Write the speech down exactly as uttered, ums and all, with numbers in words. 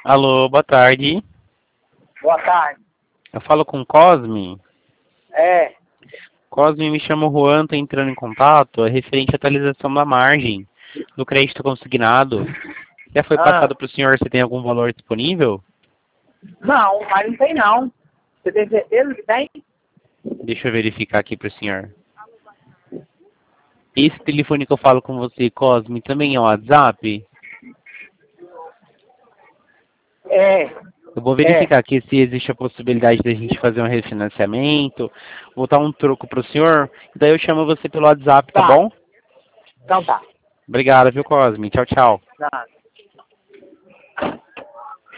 Alô, boa tarde. Boa tarde. Eu falo com o Cosme. É. Cosme, me chamo Juan, tô entrando em contato, é referente à atualização da margem do crédito consignado. Já foi Ah. passado para o senhor se tem algum valor disponível? Não, mas não tem não. Você tem certeza que tem? Deixa eu verificar aqui para o senhor. Esse telefone que eu falo com você, Cosme, também é o WhatsApp? É. Eu vou verificar é. aqui se existe a possibilidade da gente fazer um refinanciamento, botar um troco para o senhor, daí eu chamo você pelo WhatsApp, tá, tá bom? Então tá. Obrigado, viu, Cosme? Tchau, tchau. Nada.